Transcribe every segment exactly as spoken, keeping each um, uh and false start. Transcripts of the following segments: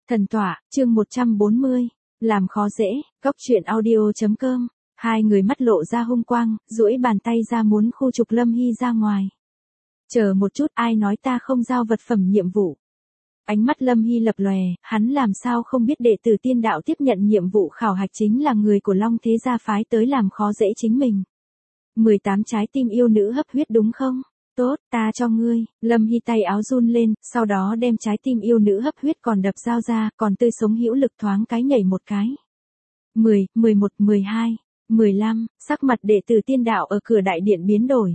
Thần tọa, chương một trăm bốn mươi, làm khó dễ, góc truyện audio.com, hai người mắt lộ ra hung quang, duỗi bàn tay ra muốn khu trục Lâm Hy ra ngoài. Chờ một chút, ai nói ta không giao vật phẩm nhiệm vụ. Ánh mắt Lâm Hy lập lòe, hắn làm sao không biết đệ tử tiên đạo tiếp nhận nhiệm vụ khảo hạch chính là người của Long Thế Gia phái tới làm khó dễ chính mình. mười tám trái tim yêu nữ hấp huyết đúng không? Tốt, ta cho ngươi. Lâm Hy tay áo run lên, sau đó đem trái tim yêu nữ hấp huyết còn đập dao ra, còn tươi sống hữu lực thoáng cái nhảy một cái. mười, mười một, mười hai, mười lăm, sắc mặt đệ tử tiên đạo ở cửa đại điện biến đổi.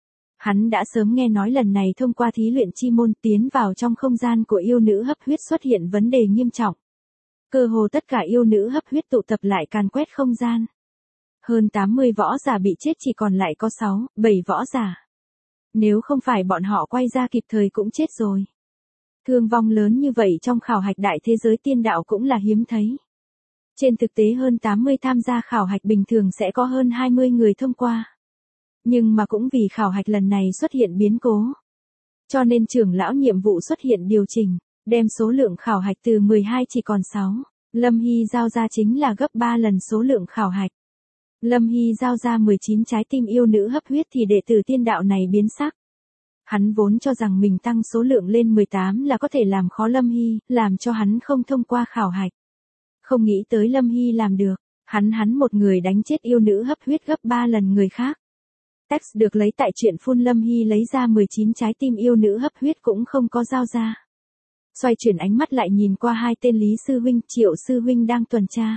Hắn đã sớm nghe nói lần này thông qua thí luyện chi môn tiến vào trong không gian của yêu nữ hấp huyết xuất hiện vấn đề nghiêm trọng. Cơ hồ tất cả yêu nữ hấp huyết tụ tập lại càn quét không gian. Hơn tám mươi võ giả bị chết chỉ còn lại có sáu, bảy võ giả. Nếu không phải bọn họ quay ra kịp thời cũng chết rồi. Thương vong lớn như vậy trong khảo hạch đại thế giới tiên đạo cũng là hiếm thấy. Trên thực tế hơn tám mươi tham gia khảo hạch bình thường sẽ có hơn hai mươi người thông qua. Nhưng mà cũng vì khảo hạch lần này xuất hiện biến cố. Cho nên trưởng lão nhiệm vụ xuất hiện điều chỉnh, đem số lượng khảo hạch từ mười hai chỉ còn sáu. Lâm Hy giao ra chính là gấp ba lần số lượng khảo hạch. Lâm Hy giao ra mười chín trái tim yêu nữ hấp huyết thì đệ tử tiên đạo này biến sắc. Hắn vốn cho rằng mình tăng số lượng lên mười tám là có thể làm khó Lâm Hy, làm cho hắn không thông qua khảo hạch. Không nghĩ tới Lâm Hy làm được, hắn hắn một người đánh chết yêu nữ hấp huyết gấp ba lần người khác. Text được lấy tại truyện phun Lâm Hy lấy ra mười chín trái tim yêu nữ hấp huyết cũng không có giao ra. Xoay chuyển ánh mắt lại nhìn qua hai tên Lý Sư Huynh, Triệu Sư Huynh đang tuần tra.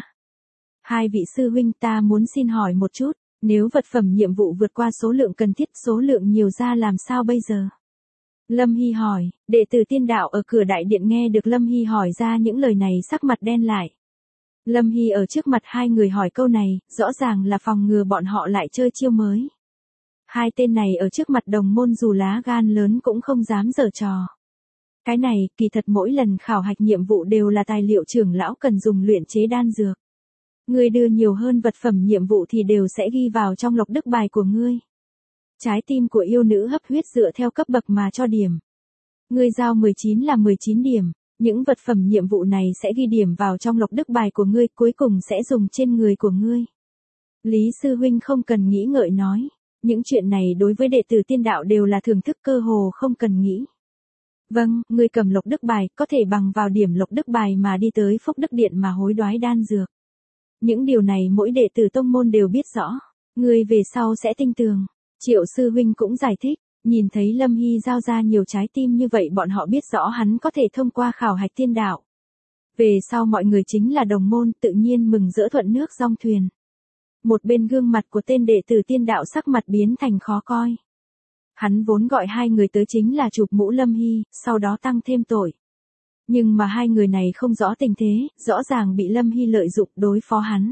Hai vị sư huynh, ta muốn xin hỏi một chút, nếu vật phẩm nhiệm vụ vượt qua số lượng cần thiết, số lượng nhiều ra làm sao bây giờ? Lâm Hy hỏi, đệ tử tiên đạo ở cửa đại điện nghe được Lâm Hy hỏi ra những lời này sắc mặt đen lại. Lâm Hy ở trước mặt hai người hỏi câu này, rõ ràng là phòng ngừa bọn họ lại chơi chiêu mới. Hai tên này ở trước mặt đồng môn dù lá gan lớn cũng không dám giở trò. Cái này, kỳ thật mỗi lần khảo hạch nhiệm vụ đều là tài liệu trưởng lão cần dùng luyện chế đan dược. Ngươi đưa nhiều hơn vật phẩm nhiệm vụ thì đều sẽ ghi vào trong lộc đức bài của ngươi. Trái tim của yêu nữ hấp huyết dựa theo cấp bậc mà cho điểm. Ngươi giao mười chín là mười chín điểm, những vật phẩm nhiệm vụ này sẽ ghi điểm vào trong lộc đức bài của ngươi, cuối cùng sẽ dùng trên người của ngươi. Lý Sư Huynh không cần nghĩ ngợi nói, những chuyện này đối với đệ tử tiên đạo đều là thưởng thức cơ hồ không cần nghĩ. Vâng, ngươi cầm lộc đức bài, có thể bằng vào điểm lộc đức bài mà đi tới Phúc Đức Điện mà hối đoái đan dược. Những điều này mỗi đệ tử tông môn đều biết rõ, người về sau sẽ tinh tường. Triệu Sư Huynh cũng giải thích, nhìn thấy Lâm Hy giao ra nhiều trái tim như vậy bọn họ biết rõ hắn có thể thông qua khảo hạch tiên đạo. Về sau mọi người chính là đồng môn, tự nhiên mừng rỡ thuận nước dong thuyền. Một bên gương mặt của tên đệ tử tiên đạo sắc mặt biến thành khó coi. Hắn vốn gọi hai người tới chính là chụp mũ Lâm Hy, sau đó tăng thêm tội. Nhưng mà hai người này không rõ tình thế, rõ ràng bị Lâm Hy lợi dụng đối phó hắn.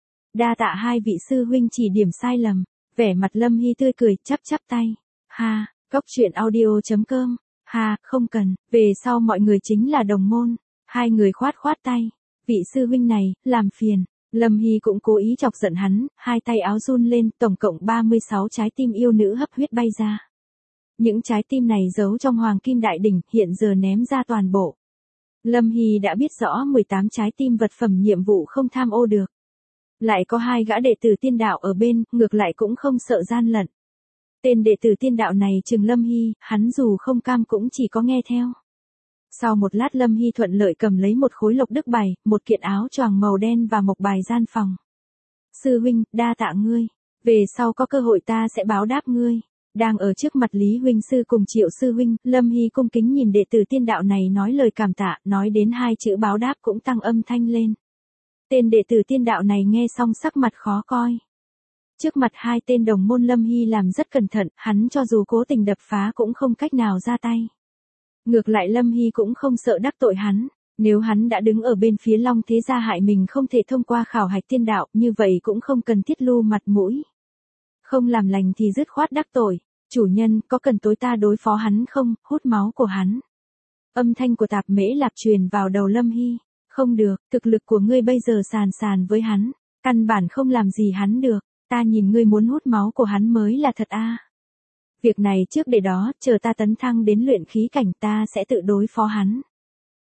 Đa tạ hai vị sư huynh chỉ điểm sai lầm, vẻ mặt Lâm Hy tươi cười, chắp chắp tay. Ha, góc truyện audio.com, ha, không cần, về sau mọi người chính là đồng môn. Hai người khoát khoát tay, vị sư huynh này, làm phiền. Lâm Hy cũng cố ý chọc giận hắn, hai tay áo run lên, tổng cộng ba mươi sáu trái tim yêu nữ hấp huyết bay ra. Những trái tim này giấu trong hoàng kim đại đỉnh, hiện giờ ném ra toàn bộ. Lâm Hy đã biết rõ mười tám trái tim vật phẩm nhiệm vụ không tham ô được. Lại có hai gã đệ tử tiên đạo ở bên, ngược lại cũng không sợ gian lận. Tên đệ tử tiên đạo này chừng Lâm Hy, hắn dù không cam cũng chỉ có nghe theo. Sau một lát Lâm Hy thuận lợi cầm lấy một khối lộc đức bài, một kiện áo choàng màu đen và mộc bài gian phòng. Sư huynh, đa tạ ngươi. Về sau có cơ hội ta sẽ báo đáp ngươi. Đang ở trước mặt Lý Huynh Sư cùng Triệu Sư Huynh, Lâm Hy cung kính nhìn đệ tử tiên đạo này nói lời cảm tạ, nói đến hai chữ báo đáp cũng tăng âm thanh lên. Tên đệ tử tiên đạo này nghe xong sắc mặt khó coi. Trước mặt hai tên đồng môn Lâm Hy làm rất cẩn thận, hắn cho dù cố tình đập phá cũng không cách nào ra tay. Ngược lại Lâm Hy cũng không sợ đắc tội hắn, nếu hắn đã đứng ở bên phía Long Thế Gia hại mình không thể thông qua khảo hạch tiên đạo, như vậy cũng không cần thiết lưu mặt mũi. Không làm lành thì dứt khoát đắc tội, chủ nhân có cần tối ta đối phó hắn không, hút máu của hắn. Âm thanh của Tạp Mễ Lạp truyền vào đầu Lâm Hy, không được, thực lực của ngươi bây giờ sàn sàn với hắn, căn bản không làm gì hắn được, ta nhìn ngươi muốn hút máu của hắn mới là thật a. Việc này trước để đó, chờ ta tấn thăng đến luyện khí cảnh ta sẽ tự đối phó hắn.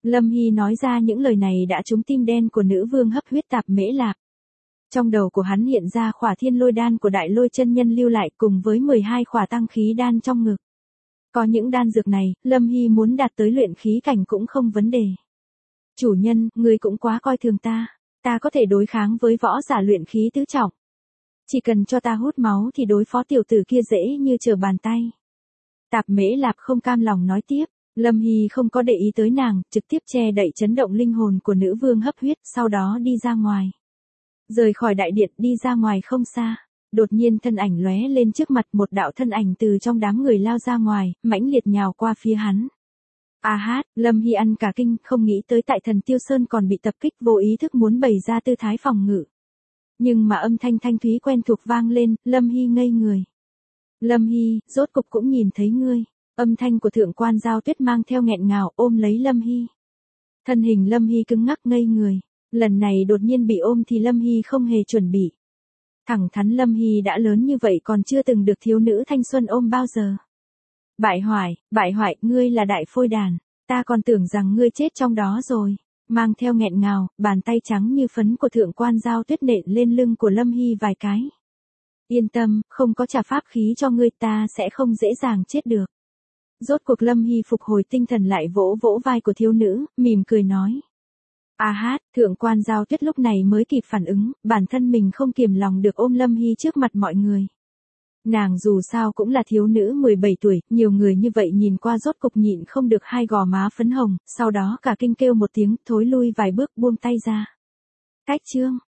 Lâm Hy nói ra những lời này đã trúng tim đen của nữ vương hấp huyết Tạp Mễ Lạp. Trong đầu của hắn hiện ra khỏa thiên lôi đan của đại lôi chân nhân lưu lại cùng với mười hai khỏa tăng khí đan trong ngực. Có những đan dược này, Lâm Hy muốn đạt tới luyện khí cảnh cũng không vấn đề. Chủ nhân, ngươi cũng quá coi thường ta. Ta có thể đối kháng với võ giả luyện khí tứ trọng. Chỉ cần cho ta hút máu thì đối phó tiểu tử kia dễ như trở bàn tay. Tạp Mễ Lạp không cam lòng nói tiếp. Lâm Hy không có để ý tới nàng, trực tiếp che đậy chấn động linh hồn của nữ vương hấp huyết, sau đó đi ra ngoài. Rời khỏi đại điện đi ra ngoài không xa. Đột nhiên thân ảnh lóe lên trước mặt, một đạo thân ảnh từ trong đám người lao ra ngoài, mãnh liệt nhào qua phía hắn. A hát, Lâm Hy ăn cả kinh, không nghĩ tới tại Thần Tiêu Sơn còn bị tập kích, vô ý thức muốn bày ra tư thái phòng ngự. Nhưng mà âm thanh thanh thúy quen thuộc vang lên, Lâm Hy ngây người. Lâm Hy, rốt cục cũng nhìn thấy ngươi. Âm thanh của Thượng quan Giao Tuyết mang theo nghẹn ngào ôm lấy Lâm Hy. Thân hình Lâm Hy cứng ngắc ngây người. Lần này đột nhiên bị ôm thì Lâm Hy không hề chuẩn bị. Thẳng thắn Lâm Hy đã lớn như vậy còn chưa từng được thiếu nữ thanh xuân ôm bao giờ. Bại hoại, bại hoại, ngươi là đại phôi đàn. Ta còn tưởng rằng ngươi chết trong đó rồi. Mang theo nghẹn ngào, bàn tay trắng như phấn của Thượng quan Giao Tuyết nện lên lưng của Lâm Hy vài cái. Yên tâm, không có trả pháp khí cho ngươi, ta sẽ không dễ dàng chết được. Rốt cuộc Lâm Hy phục hồi tinh thần lại, vỗ vỗ vai của thiếu nữ, mỉm cười nói. A hát, Thượng quan Giao Tuyết lúc này mới kịp phản ứng, bản thân mình không kiềm lòng được ôm Lâm Hy trước mặt mọi người. Nàng dù sao cũng là thiếu nữ mười bảy tuổi, nhiều người như vậy nhìn qua rốt cục nhịn không được hai gò má phấn hồng, sau đó cả kinh kêu một tiếng, thối lui vài bước buông tay ra. Cách chương.